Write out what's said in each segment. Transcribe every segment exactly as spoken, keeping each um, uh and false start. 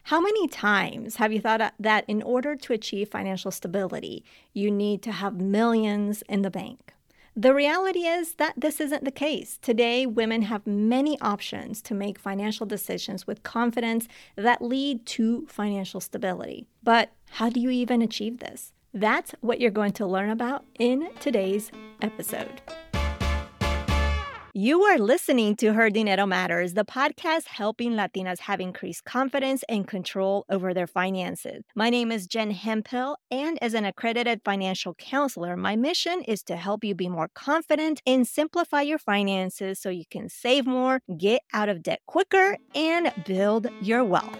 How many times have you thought that in order to achieve financial stability, you need to have millions in the bank? The reality is that this isn't the case. Today, women have many options to make financial decisions with confidence that lead to financial stability. But how do you even achieve this? That's what you're going to learn about in today's episode. You are listening to Her Dinero Matters, the podcast helping Latinas have increased confidence and control over their finances. My name is Jen Hemphill, and as an accredited financial counselor, my mission is to help you be more confident and simplify your finances so you can save more, get out of debt quicker, and build your wealth.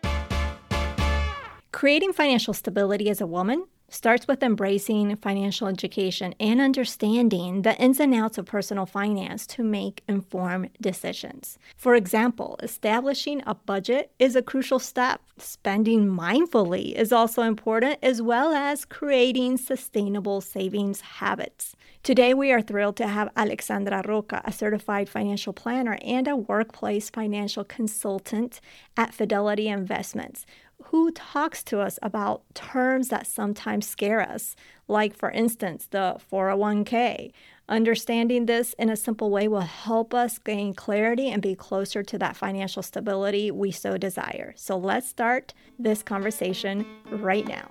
Creating financial stability as a woman starts with embracing financial education and understanding the ins and outs of personal finance to make informed decisions. For example, establishing a budget is a crucial step. Spending mindfully is also important, as well as creating sustainable savings habits. Today, we are thrilled to have Alexandra Roca, a certified financial planner and a workplace financial consultant at Fidelity Investments, who talks to us about terms that sometimes scare us, like, for instance, the four oh one k. Understanding this in a simple way will help us gain clarity and be closer to that financial stability we so desire. So let's start this conversation right now.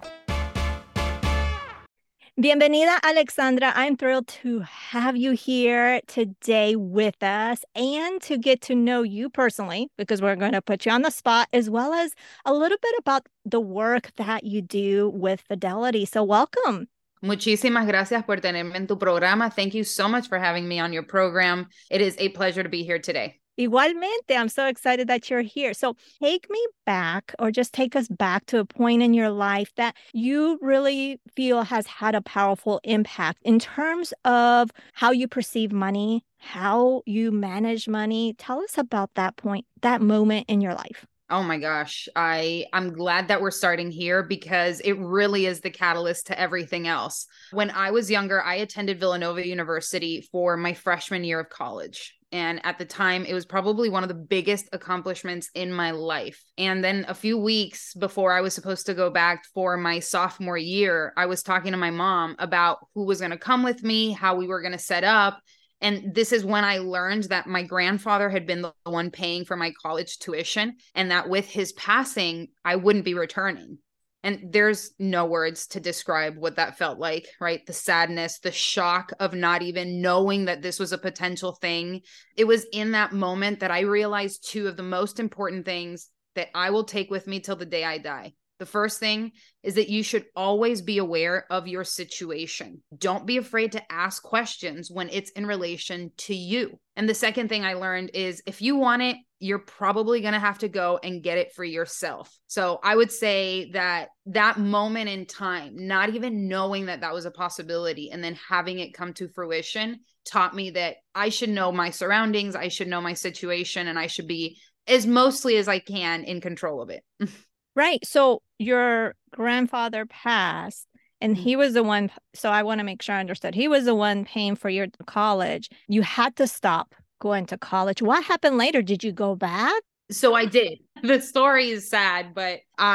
Bienvenida, Alexandra. I'm thrilled to have you here today with us and to get to know you personally, because we're going to put you on the spot, as well as a little bit about the work that you do with Fidelity. So welcome. Muchísimas gracias por tenerme en tu programa. Thank you so much for having me on your program. It is a pleasure to be here today. Igualmente, I'm so excited that you're here. So take me back, or just take us back to a point in your life that you really feel has had a powerful impact in terms of how you perceive money, how you manage money. Tell us about that point, that moment in your life. Oh my gosh, I, I'm glad that we're starting here because it really is the catalyst to everything else. When I was younger, I attended Villanova University for my freshman year of college. And at the time, it was probably one of the biggest accomplishments in my life. And then a few weeks before I was supposed to go back for my sophomore year, I was talking to my mom about who was going to come with me, how we were going to set up. And this is when I learned that my grandfather had been the one paying for my college tuition, and that with his passing, I wouldn't be returning. And there's no words to describe what that felt like, right? The sadness, the shock of not even knowing that this was a potential thing. It was in that moment that I realized two of the most important things that I will take with me till the day I die. The first thing is that you should always be aware of your situation. Don't be afraid to ask questions when it's in relation to you. And the second thing I learned is if you want it, you're probably going to have to go and get it for yourself. So I would say that that moment in time, not even knowing that that was a possibility and then having it come to fruition, taught me that I should know my surroundings, I should know my situation, and I should be as mostly as I can in control of it. Right. So your grandfather passed, and he was the one. So I want to make sure I understood. He was the one paying for your college. You had to stop going to college. What happened later? Did you go back? So I did. The story is sad, but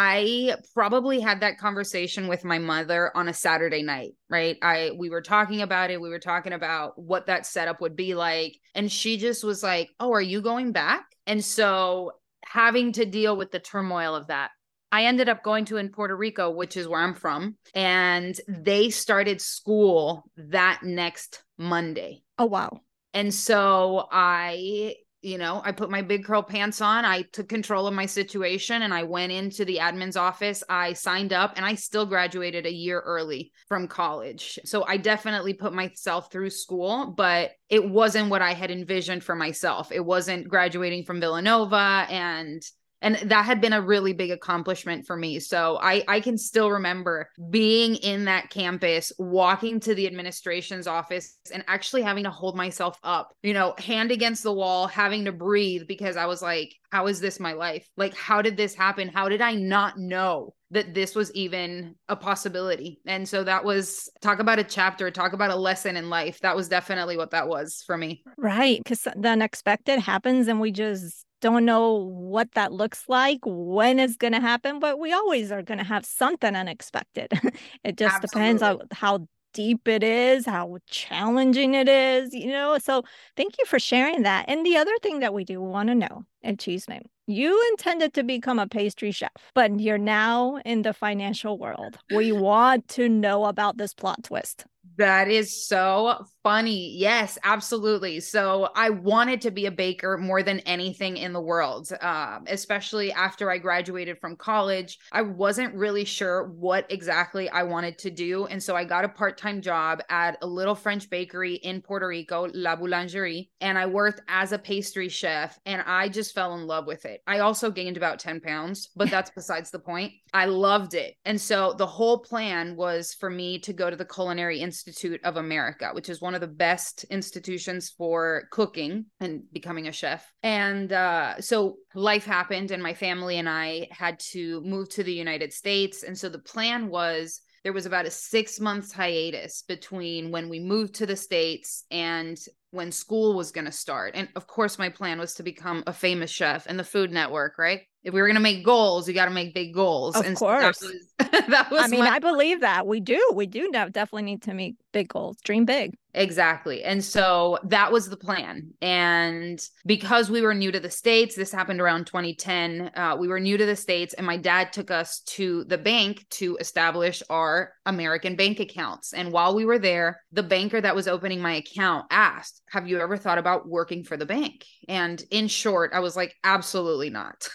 I probably had that conversation with my mother on a Saturday night, right? I we were talking about it. We were talking about what that setup would be like. And she just was like, "Oh, are you going back?" And so having to deal with the turmoil of that, I ended up going to in Puerto Rico, which is where I'm from, and they started school that next Monday. Oh, wow. And so I, you know, I put my big curl pants on. I took control of my situation and I went into the admin's office. I signed up and I still graduated a year early from college. So I definitely put myself through school, but it wasn't what I had envisioned for myself. It wasn't graduating from Villanova, and And that had been a really big accomplishment for me. So I, I can still remember being in that campus, walking to the administration's office and actually having to hold myself up, you know, hand against the wall, having to breathe, because I was like, how is this my life? Like, how did this happen? How did I not know that this was even a possibility? And so that was, talk about a chapter, talk about a lesson in life. That was definitely what that was for me. Right. Because the unexpected happens and we just don't know what that looks like, when it's going to happen, but we always are going to have something unexpected. It just depends Absolutely. on how deep it is, how challenging it is, you know? So thank you for sharing that. And the other thing that we do want to know at Cheesemate, you intended to become a pastry chef, but you're now in the financial world. We want to know about this plot twist. That is so funny. Yes, absolutely. So I wanted to be a baker more than anything in the world, um, especially after I graduated from college. I wasn't really sure what exactly I wanted to do. And so I got a part-time job at a little French bakery in Puerto Rico, La Boulangerie, and I worked as a pastry chef, and I just fell in love with it. I also gained about ten pounds, but that's besides the point. I loved it. And so the whole plan was for me to go to the Culinary Institute of America, which is one of the best institutions for cooking and becoming a chef. And uh, so life happened, and my family and I had to move to the United States. And so the plan was there was about a six months hiatus between when we moved to the States and when school was going to start. And of course, my plan was to become a famous chef in the Food Network, right? If we were going to make goals, you got to make big goals. Of and course. So that was, that was I mean, my- I believe that. We do. We do definitely need to make big goals. Dream big. Exactly. And so that was the plan. And because we were new to the States, this happened around twenty ten. Uh, we were new to the States, and my dad took us to the bank to establish our American bank accounts. And while we were there, the banker that was opening my account asked, have you ever thought about working for the bank? And in short, I was like, absolutely not.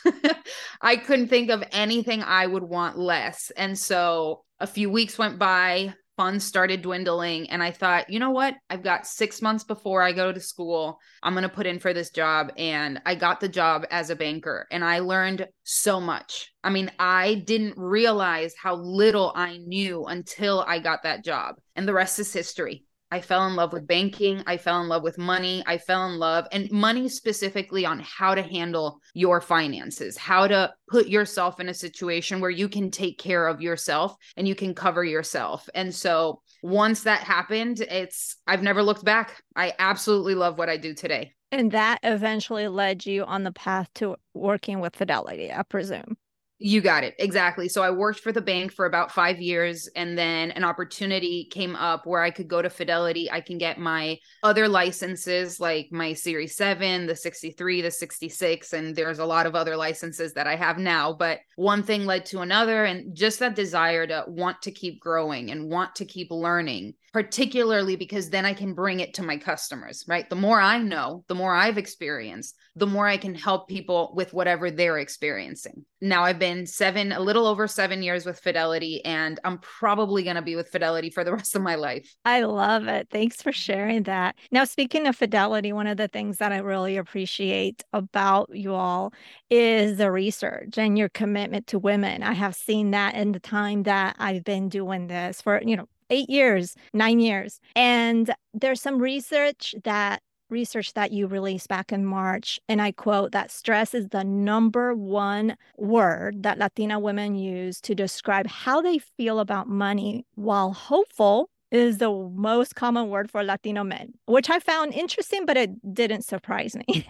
I couldn't think of anything I would want less. And so a few weeks went by. Funds started dwindling, and I thought, you know what? I've got six months before I go to school. I'm going to put in for this job. And I got the job as a banker, and I learned so much. I mean, I didn't realize how little I knew until I got that job. And the rest is history. I fell in love with banking. I fell in love with money. I fell in love, and money specifically, on how to handle your finances, how to put yourself in a situation where you can take care of yourself and you can cover yourself. And so once that happened, it's, I've never looked back. I absolutely love what I do today. And that eventually led you on the path to working with Fidelity, I presume. You got it. Exactly. So I worked for the bank for about five years, and then an opportunity came up where I could go to Fidelity. I can get my other licenses, like my Series seven, the sixty-three, the sixty-six, and there's a lot of other licenses that I have now. But one thing led to another, and just that desire to want to keep growing and want to keep learning, particularly because then I can bring it to my customers, right? The more I know, the more I've experienced, the more I can help people with whatever they're experiencing. Now I've been seven, a little over seven years with Fidelity, and I'm probably going to be with Fidelity for the rest of my life. I love it. Thanks for sharing that. Now, speaking of Fidelity, one of the things that I really appreciate about you all is the research and your commitment to women. I have seen that in the time that I've been doing this for, you know, eight years, nine years. And there's some research that research that you released back in March, and I quote, that stress is the number one word that Latina women use to describe how they feel about money, while hopeful is the most common word for Latino men, which I found interesting, but it didn't surprise me.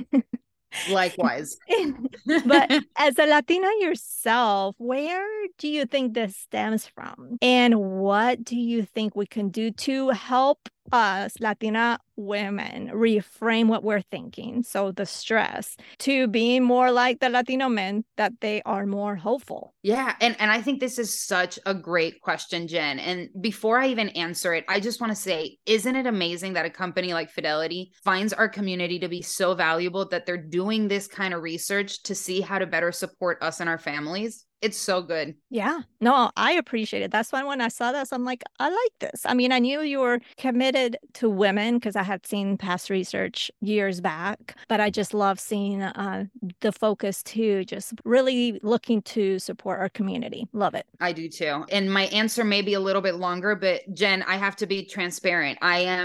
Likewise. But as a Latina yourself, where do you think this stems from? And what do you think we can do to help us Latina women reframe what we're thinking? So the stress to being more like the Latino men, that they are more hopeful. Yeah. And, and I think this is such a great question, Jen. And before I even answer it, I just want to say, isn't it amazing that a company like Fidelity finds our community to be so valuable that they're doing this kind of research to see how to better support us and our families? It's so good. Yeah, no, I appreciate it. That's why when I saw this, I'm like, I like this. I mean, I knew you were committed to women because I had seen past research years back, but I just love seeing uh, the focus too, just really looking to support our community. Love it. I do too. And my answer may be a little bit longer, but Jen, I have to be transparent. I am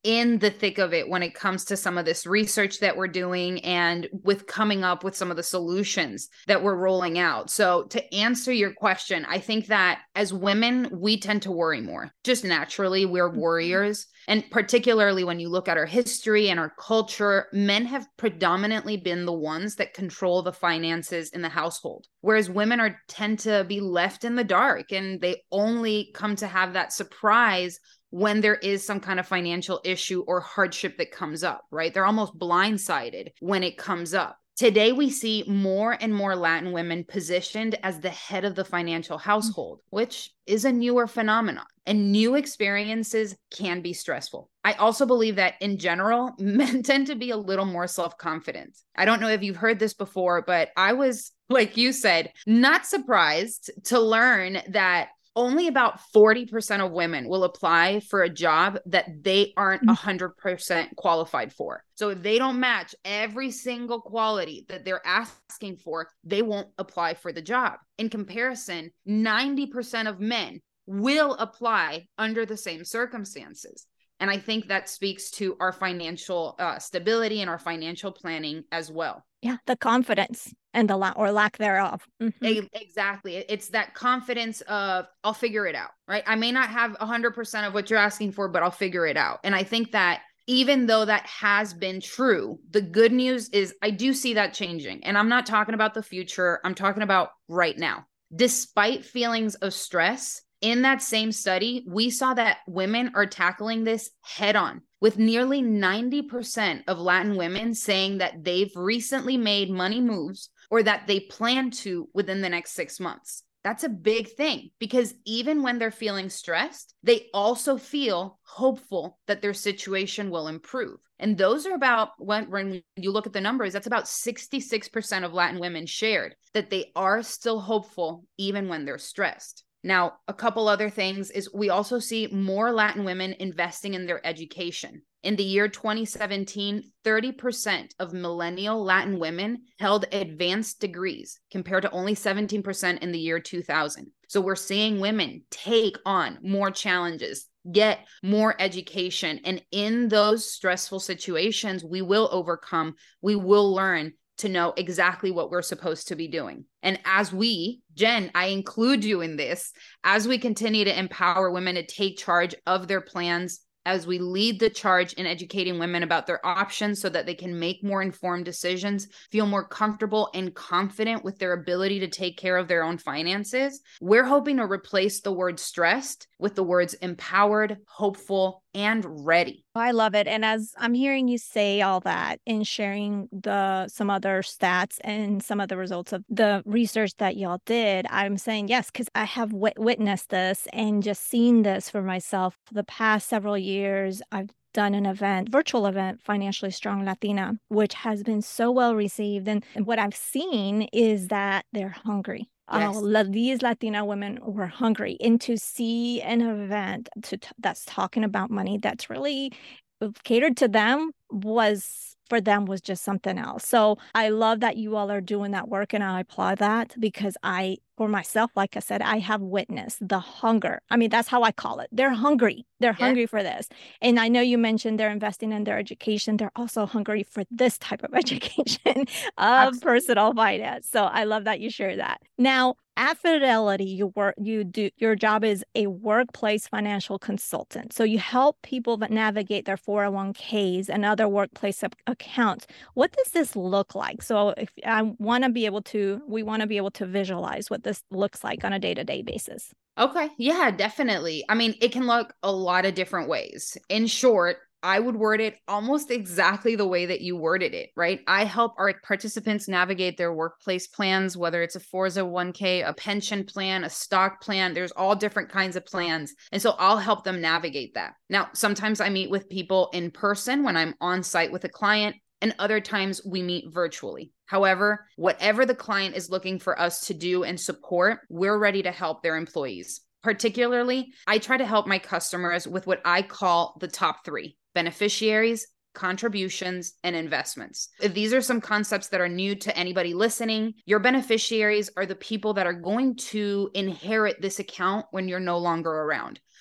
in the thick of it when it comes to some of this research that we're doing and with coming up with some of the solutions that we're rolling out. So to answer your question, I think that as women, we tend to worry more. Just naturally, we're warriors. And particularly when you look at our history and our culture, men have predominantly been the ones that control the finances in the household, whereas women are tend to be left in the dark, and they only come to have that surprise when there is some kind of financial issue or hardship that comes up, right? They're almost blindsided when it comes up. Today, we see more and more Latin women positioned as the head of the financial household, which is a newer phenomenon, and new experiences can be stressful. I also believe that in general, men tend to be a little more self-confident. I don't know if you've heard this before, but I was, like you said, not surprised to learn that only about forty percent of women will apply for a job that they aren't one hundred percent qualified for. So if they don't match every single quality that they're asking for, they won't apply for the job. In comparison, ninety percent of men will apply under the same circumstances. And I think that speaks to our financial uh, stability and our financial planning as well. Yeah, the confidence and the la- or lack thereof. Mm-hmm. Exactly. It's that confidence of, I'll figure it out, right? I may not have one hundred percent of what you're asking for, but I'll figure it out. And I think that even though that has been true, the good news is I do see that changing. And I'm not talking about the future. I'm talking about right now. Despite feelings of stress, in that same study, we saw that women are tackling this head on, with nearly ninety percent of Latin women saying that they've recently made money moves or that they plan to within the next six months. That's a big thing, because even when they're feeling stressed, they also feel hopeful that their situation will improve. And those are about, when, when you look at the numbers, that's about sixty-six percent of Latin women shared that they are still hopeful even when they're stressed. Now, a couple other things is we also see more Latin women investing in their education. In the year twenty seventeen, thirty percent of millennial Latin women held advanced degrees compared to only seventeen percent in the year two thousand. So we're seeing women take on more challenges, get more education. And in those stressful situations, we will overcome, we will learn to know exactly what we're supposed to be doing. And as we, Jen, I include you in this, as we continue to empower women to take charge of their plans, as we lead the charge in educating women about their options so that they can make more informed decisions, feel more comfortable and confident with their ability to take care of their own finances, we're hoping to replace the word stressed with the words empowered, hopeful, and ready. I love it. And as I'm hearing you say all that and sharing the some other stats and some of the results of the research that y'all did, I'm saying yes, because I have w- witnessed this and just seen this for myself. For the past several years, I've done an event, virtual event, Financially Strong Latina, which has been so well received. And, and what I've seen is that they're hungry. Yes. Uh, these Latina women were hungry, and to see an event to t- that's talking about money that's really catered to them was for them was just something else. So I love that you all are doing that work, and I applaud that, because I, for myself, like I said, I have witnessed the hunger. I mean, that's how I call it. They're hungry. They're yeah. hungry for this. And I know you mentioned they're investing in their education. They're also hungry for this type of education of Absolutely. Personal finance. So I love that you share that. Now, at Fidelity, you work, you do, your job is a workplace financial consultant. So you help people that navigate their four oh one k's and other workplace accounts. What does this look like? So if I want to be able to, we want to be able to visualize what this looks like on a day-to-day basis. Okay. Yeah, definitely. I mean, it can look a lot of different ways. In short, I would word it almost exactly the way that you worded it, right? I help our participants navigate their workplace plans, whether it's a four oh one k, a pension plan, a stock plan. There's all different kinds of plans. And so I'll help them navigate that. Now, sometimes I meet with people in person when I'm on site with a client, and other times we meet virtually. However, whatever the client is looking for us to do and support, we're ready to help their employees. Particularly, I try to help my customers with what I call the top three: beneficiaries, contributions, and investments. If these are some concepts that are new to anybody listening, your beneficiaries are the people that are going to inherit this account when you're no longer around.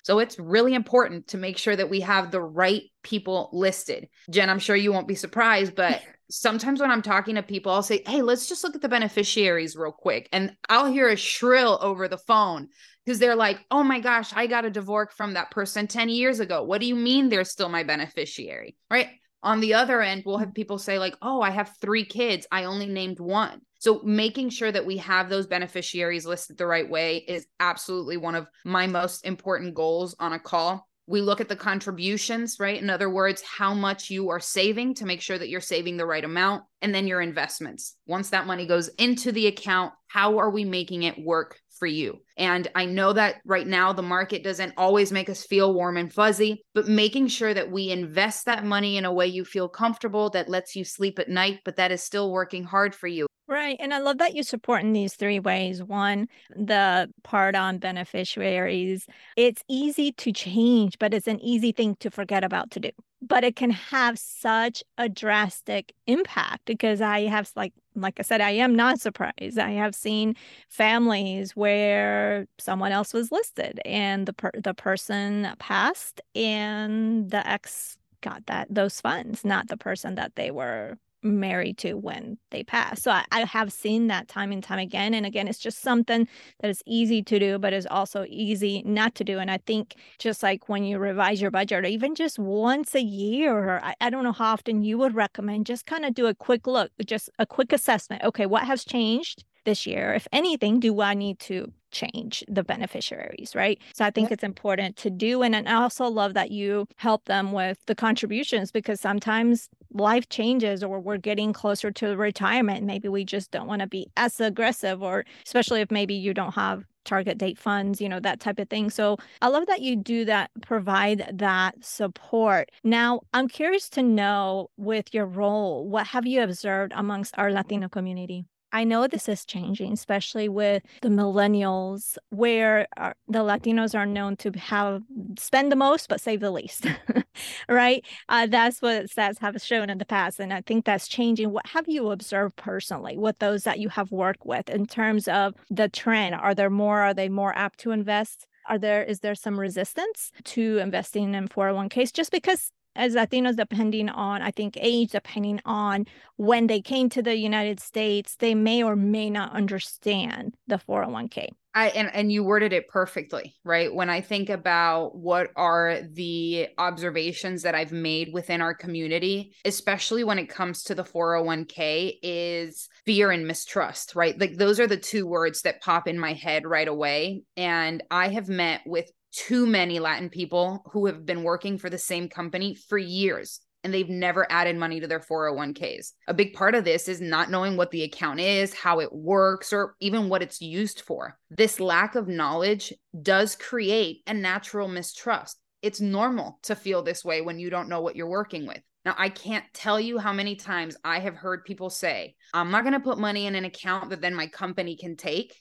So it's really important to make sure that we have the right people listed. Jen, I'm sure you won't be surprised, but sometimes when I'm talking to people, I'll say, hey, let's just look at the beneficiaries real quick. And I'll hear a shrill over the phone because they're like, oh my gosh, I got a divorce from that person ten years ago. What do you mean they're still my beneficiary, right? On the other end, we'll have people say like, oh, I have three kids. I only named one. So making sure that we have those beneficiaries listed the right way is absolutely one of my most important goals on a call. We look at the contributions, right? In other words, how much you are saving to make sure that you're saving the right amount, and then your investments. Once that money goes into the account, how are we making it work for you? And I know that right now the market doesn't always make us feel warm and fuzzy, but making sure that we invest that money in a way you feel comfortable, that lets you sleep at night, but that is still working hard for you. Right. And I love that you support in these three ways. One, the part on beneficiaries. It's easy to change, but it's an easy thing to forget about to do. But it can have such a drastic impact because I have, like, like I said, I am not surprised. I have seen families where someone else was listed and the per- the person passed and the ex got that those funds, not the person that they were married to when they pass. So I, I have seen that time and time again. And again, it's just something that is easy to do, but is also easy not to do. And I think just like when you revise your budget, or even just once a year, I, I don't know how often you would recommend, just kind of do a quick look, just a quick assessment. Okay, what has changed this year? If anything, do I need to change the beneficiaries, right? So I think Yep. it's important to do. And, and I also love that you help them with the contributions, because sometimes life changes or we're getting closer to retirement. Maybe we just don't want to be as aggressive, or especially if maybe you don't have target date funds, you know, that type of thing. So I love that you do that, provide that support. Now, I'm curious to know, with your role, what have you observed amongst our Latino community? I know this is changing, especially with the millennials, where our, the Latinos are known to have spend the most but save the least, right? Uh, that's what stats have shown in the past, and I think that's changing. What have you observed personally with those that you have worked with in terms of the trend? Are there more? Are they more apt to invest? Are there is there some resistance to investing in four oh one k's just because? As Latinos, depending on, I think, age, depending on when they came to the United States, they may or may not understand the four oh one k. I and, and you worded it perfectly, right? When I think about what are the observations that I've made within our community, especially when it comes to the four oh one k, is fear and mistrust, right? Like those are the two words that pop in my head right away. And I have met with too many Latin people who have been working for the same company for years, and they've never added money to their four oh one k's. A big part of this is not knowing what the account is, how it works, or even what it's used for. This lack of knowledge does create a natural mistrust. It's normal to feel this way when you don't know what you're working with. Now, I can't tell you how many times I have heard people say, I'm not going to put money in an account that then my company can take,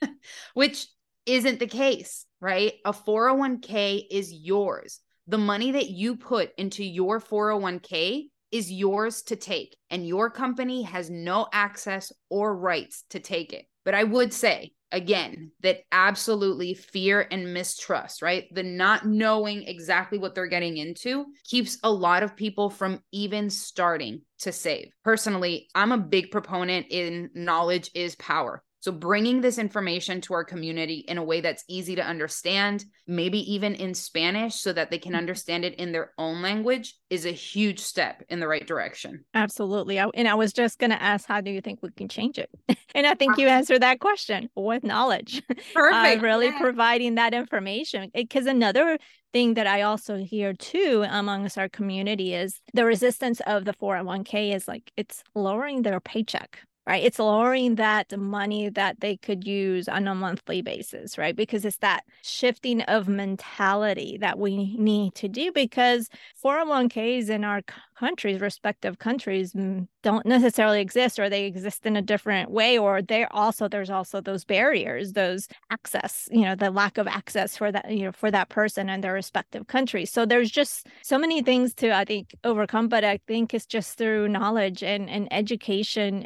which isn't the case, right? A four oh one k is yours. The money that you put into your four oh one k is yours to take, and your company has no access or rights to take it. But I would say, again, that absolutely fear and mistrust, right? The not knowing exactly what they're getting into keeps a lot of people from even starting to save. Personally, I'm a big proponent in knowledge is power. So bringing this information to our community in a way that's easy to understand, maybe even in Spanish so that they can understand it in their own language, is a huge step in the right direction. Absolutely. I, and I was just going to ask, how do you think we can change it? And I think you answered that question with knowledge. Perfect. Uh, really Yeah. providing that information. Because another thing that I also hear too amongst our community is the resistance of the four oh one k is like it's lowering their paycheck. Right. It's lowering that money that they could use on a monthly basis, right? Because it's that shifting of mentality that we need to do, because four oh one k's in our countries, respective countries, don't necessarily exist, or they exist in a different way, or they're also, there's also those barriers, those access, you know, the lack of access for that, you know, for that person and their respective countries. So there's just so many things to, I think, overcome, but I think it's just through knowledge and, and education and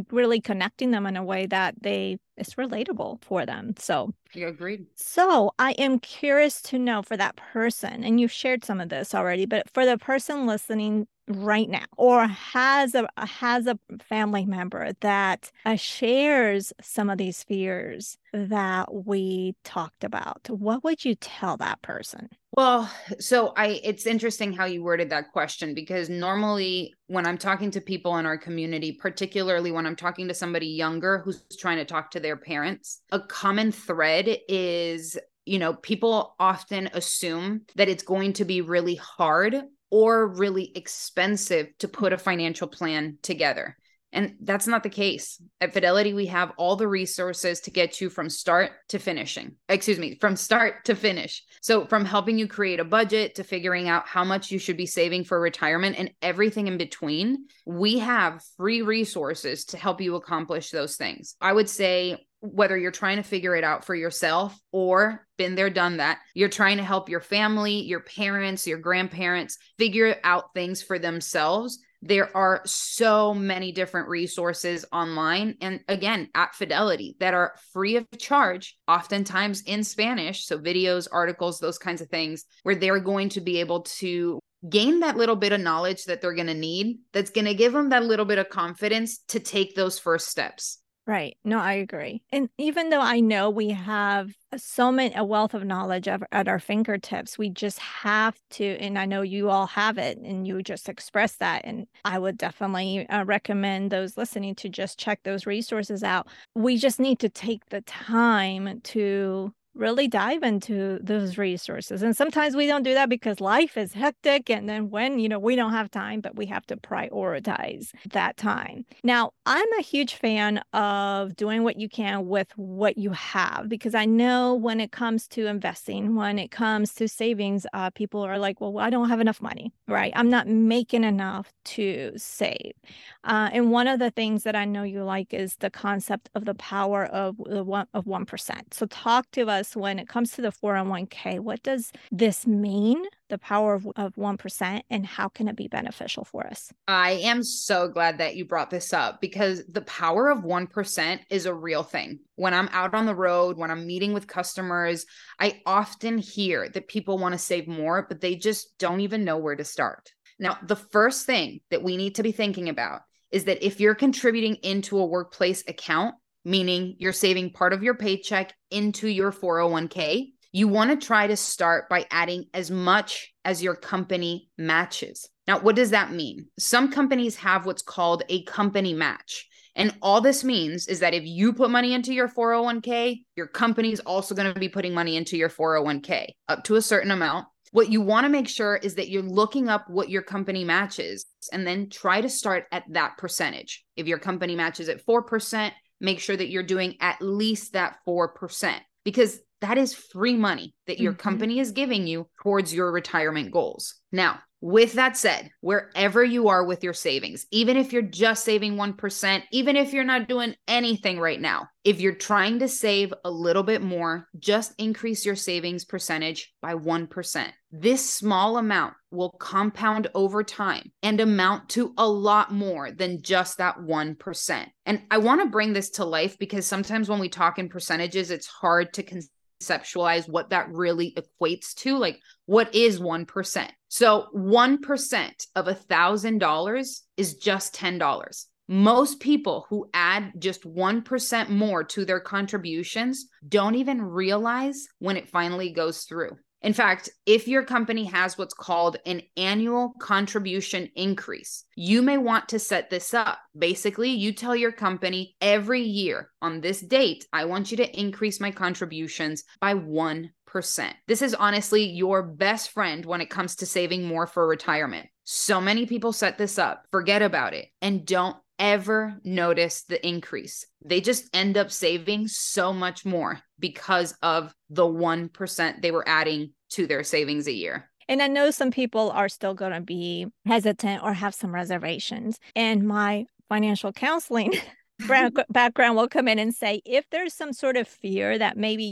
know, really connecting them in a way that they it's relatable for them. So You agreed. So I am curious to know for that person, and you've shared some of this already, but for the person listening right now or has a has a family member that uh, shares some of these fears that we talked about, what would you tell that person? Well, so I it's interesting how you worded that question, because normally when I'm talking to people in our community, particularly when I'm talking to somebody younger who's trying to talk to their parents, a common thread is, you know, people often assume that it's going to be really hard or really expensive to put a financial plan together. And that's not the case. At Fidelity, we have all the resources to get you from start to finishing. Excuse me, from start to finish. So from helping you create a budget to figuring out how much you should be saving for retirement and everything in between, we have free resources to help you accomplish those things. I would say whether you're trying to figure it out for yourself or been there, done that, you're trying to help your family, your parents, your grandparents figure out things for themselves. There are so many different resources online. And again, at Fidelity that are free of charge, oftentimes in Spanish. So videos, articles, those kinds of things, where they're going to be able to gain that little bit of knowledge that they're going to need. That's going to give them that little bit of confidence to take those first steps. Right. No, I agree. And even though I know we have so many, a wealth of knowledge at, at our fingertips, we just have to, and I know you all have it and you just expressed that. And I would definitely uh, recommend those listening to just check those resources out. We just need to take the time to really dive into those resources. And sometimes we don't do that because life is hectic. And then when, you know, we don't have time, but we have to prioritize that time. Now, I'm a huge fan of doing what you can with what you have, because I know when it comes to investing, when it comes to savings, uh, people are like, well, I don't have enough money, right? I'm not making enough to save. Uh, and one of the things that I know you like is the concept of the power of the one of one percent. So talk to us when it comes to the four oh one k. What does this mean, the power of, of one percent, and how can it be beneficial for us? I am so glad that you brought this up, because the power of one percent is a real thing. When I'm out on the road, when I'm meeting with customers, I often hear that people want to save more, but they just don't even know where to start. Now, the first thing that we need to be thinking about is that if you're contributing into a workplace account, meaning you're saving part of your paycheck into your four oh one k, you want to try to start by adding as much as your company matches. Now, what does that mean? Some companies have what's called a company match. And all this means is that if you put money into your four oh one k, your company's also going to be putting money into your four oh one k up to a certain amount. What you want to make sure is that you're looking up what your company matches and then try to start at that percentage. If your company matches at four percent, make sure that you're doing at least that four percent, because that is free money that your mm-hmm. company is giving you towards your retirement goals. Now, with that said, wherever you are with your savings, even if you're just saving one percent, even if you're not doing anything right now, if you're trying to save a little bit more, just increase your savings percentage by one percent. This small amount will compound over time and amount to a lot more than just that one percent. And I want to bring this to life because sometimes when we talk in percentages, it's hard to conceptualize what that really equates to. Like, what is one percent? So one percent of one thousand dollars is just ten dollars. Most people who add just one percent more to their contributions don't even realize when it finally goes through. In fact, if your company has what's called an annual contribution increase, you may want to set this up. Basically, you tell your company every year on this date, I want you to increase my contributions by one percent. This is honestly your best friend when it comes to saving more for retirement. So many people set this up, forget about it, and don't ever notice the increase. They just end up saving so much more because of the one percent they were adding to their savings a year. And I know some people are still going to be hesitant or have some reservations. And my financial counseling background will come in and say, if there's some sort of fear that maybe you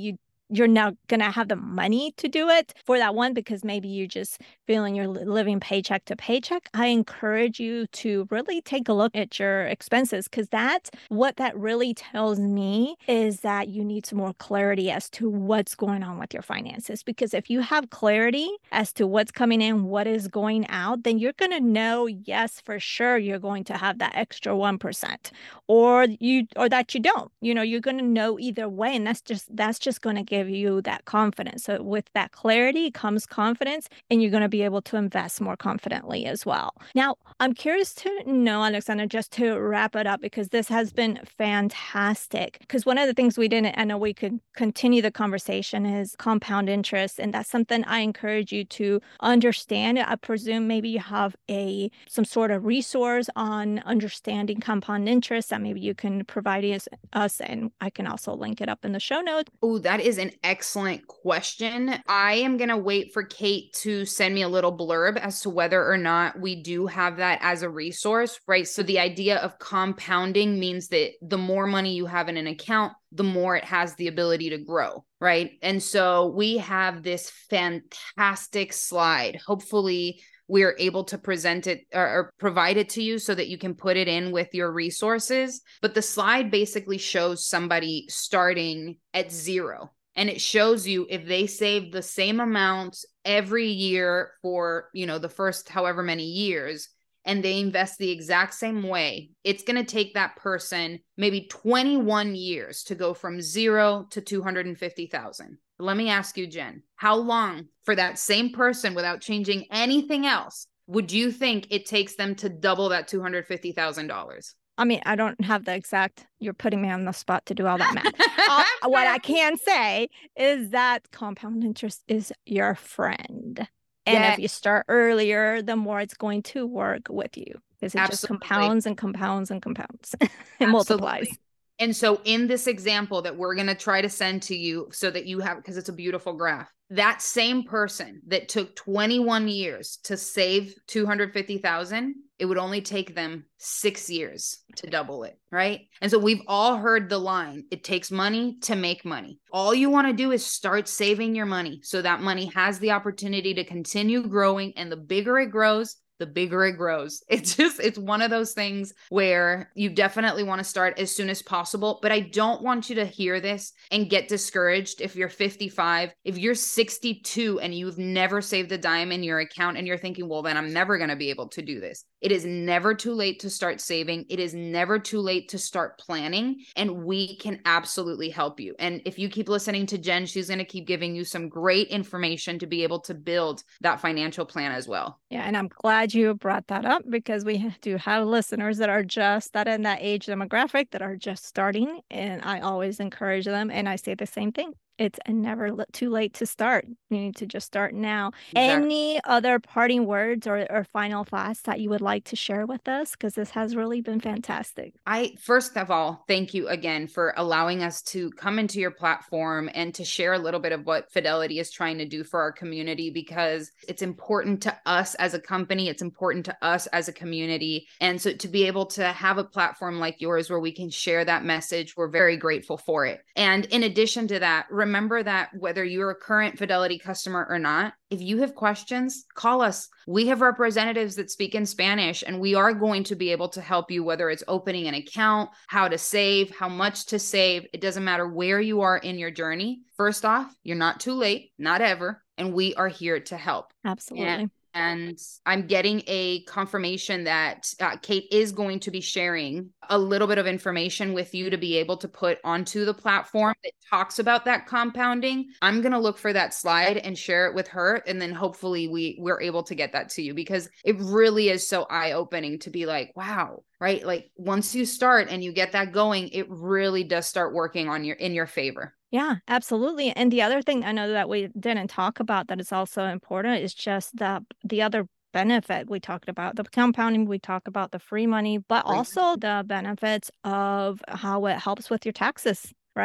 you're not going to have the money to do it for that one because maybe you're just feeling you're living paycheck to paycheck, I encourage you to really take a look at your expenses, because that's what that really tells me is that you need some more clarity as to what's going on with your finances. Because if you have clarity as to what's coming in, what is going out, then you're going to know, yes, for sure, you're going to have that extra one percent, or you, or that you don't, you know, you're going to know either way. And that's just, that's just going to give you that confidence. So with that clarity comes confidence, and you're going to be able to invest more confidently as well. Now, I'm curious to know, Alexandra, just to wrap it up, because this has been fantastic. Because one of the things we didn't, I know we could continue the conversation, is compound interest. And that's something I encourage you to understand. I presume maybe you have a some sort of resource on understanding compound interest that maybe you can provide us, us and I can also link it up in the show notes. Oh, that is an excellent question. I am going to wait for Kate to send me a little blurb as to whether or not we do have that as a resource, right? So the idea of compounding means that the more money you have in an account, the more it has the ability to grow, right? And so we have this fantastic slide. Hopefully we're able to present it or, or provide it to you so that you can put it in with your resources. But the slide basically shows somebody starting at zero. And it shows you if they save the same amount every year for, you know, the first however many years, and they invest the exact same way, it's going to take that person maybe twenty-one years to go from zero to two hundred fifty thousand. Let me ask you, Jen, how long for that same person without changing anything else would you think it takes them to double that two hundred fifty thousand dollars? I mean, I don't have the exact, you're putting me on the spot to do all that math. uh, what I can say is that compound interest is your friend. And yeah. If you start earlier, the more it's going to work with you, because it Absolutely. Just compounds and compounds and compounds and multiplies. And so in this example that we're going to try to send to you so that you have, because it's a beautiful graph, that same person that took twenty-one years to save two hundred fifty thousand, it would only take them six years to double it, right? And so we've all heard the line, it takes money to make money. All you want to do is start saving your money so that money has the opportunity to continue growing. And the bigger it grows, the bigger it grows. It's just, it's one of those things where you definitely want to start as soon as possible. But I don't want you to hear this and get discouraged if you're fifty-five, if you're sixty-two and you've never saved a dime in your account and you're thinking, well, then I'm never going to be able to do this. It is never too late to start saving. It is never too late to start planning, and we can absolutely help you. And if you keep listening to Jen, she's going to keep giving you some great information to be able to build that financial plan as well. Yeah. And I'm glad you brought that up, because we do have listeners that are just that in that age demographic that are just starting. And I always encourage them. And I say the same thing. It's never too late to start. You need to just start now. Exactly. Any other parting words or, or final thoughts that you would like to share with us? Because this has really been fantastic. I, first of all, thank you again for allowing us to come into your platform and to share a little bit of what Fidelity is trying to do for our community, because it's important to us as a company. It's important to us as a community. And so to be able to have a platform like yours where we can share that message, we're very grateful for it. And in addition to that, remember that whether you're a current Fidelity customer or not, if you have questions, call us. We have representatives that speak in Spanish, and we are going to be able to help you, whether it's opening an account, how to save, how much to save. It doesn't matter where you are in your journey. First off, you're not too late, not ever, and we are here to help. Absolutely. And And I'm getting a confirmation that uh, Kate is going to be sharing a little bit of information with you to be able to put onto the platform that talks about that compounding. I'm going to look for that slide and share it with her. And then hopefully we, we're able to get that to you, because it really is so eye-opening to be like, wow, right? Like once you start and you get that going, it really does start working on your in your favor. Yeah, absolutely. And the other thing I know that we didn't talk about that is also important is just the the other benefit. We talked about the compounding, we talked about the free money, but also the benefits of how it helps with your taxes, right?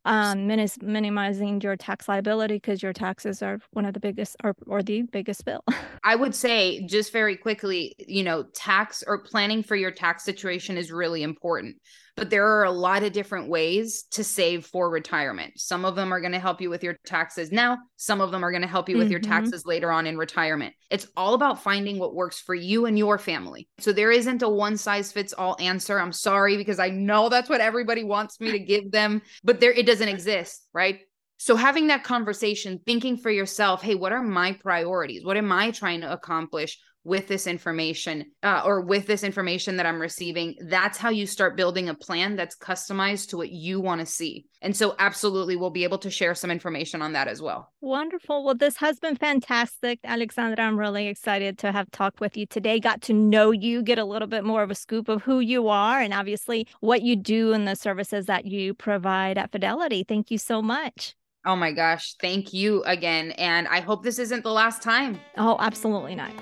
um, minis- minimizing your tax liability because your taxes are one of the biggest or, or the biggest bill. I would say just very quickly, you know, tax or planning for your tax situation is really important. But there are a lot of different ways to save for retirement. Some of them are going to help you with your taxes now. Some of them are going to help you with mm-hmm. your taxes later on in retirement. It's all about finding what works for you and your family. So there isn't a one size fits all answer. I'm sorry, because I know that's what everybody wants me to give them, but there, it doesn't exist, right? So having that conversation, thinking for yourself, hey, what are my priorities? What am I trying to accomplish with this information uh, or with this information that I'm receiving? That's how you start building a plan that's customized to what you want to see. And so absolutely, we'll be able to share some information on that as well. Wonderful. Well, this has been fantastic, Alexandra. I'm really excited to have talked with you today, got to know you, get a little bit more of a scoop of who you are and obviously what you do and the services that you provide at Fidelity. Thank you so much. Oh my gosh. Thank you again. And I hope this isn't the last time. Oh, absolutely not.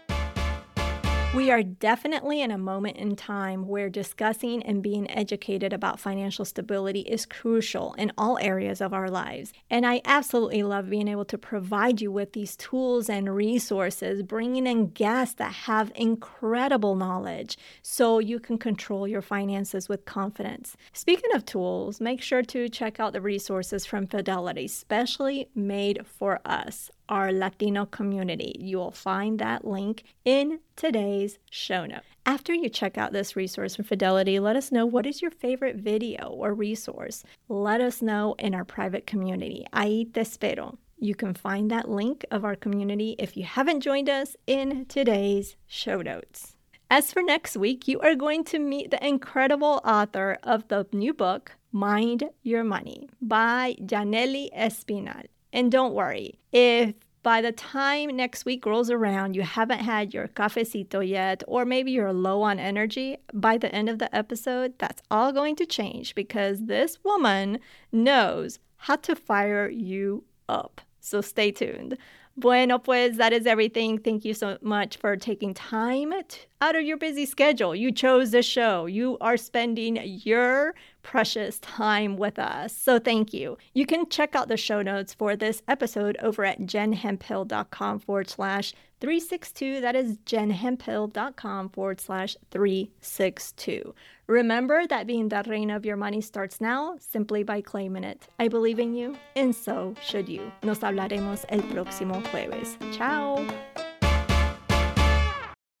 We are definitely in a moment in time where discussing and being educated about financial stability is crucial in all areas of our lives. And I absolutely love being able to provide you with these tools and resources, bringing in guests that have incredible knowledge so you can control your finances with confidence. Speaking of tools, make sure to check out the resources from Fidelity, specially made for us, our Latino community. You will find that link in today's show note. After you check out this resource from Fidelity, let us know what is your favorite video or resource. Let us know in our private community. Ahí te espero. You can find that link of our community if you haven't joined us in today's show notes. As for next week, you are going to meet the incredible author of the new book, Mind Your Money, by Yanely Espinal. And don't worry, if by the time next week rolls around, you haven't had your cafecito yet, or maybe you're low on energy, by the end of the episode, that's all going to change because this woman knows how to fire you up. So stay tuned. Bueno, pues that is everything. Thank you so much for taking time t- out of your busy schedule. You chose this show. You are spending your precious time with us. So thank you. You can check out the show notes for this episode over at jenhemphill.com forward slash 362. That is jenhemphill.com forward slash 362. Remember that being the reina of your money starts now simply by claiming it. I believe in you, and so should you. Nos hablaremos el próximo jueves. Ciao.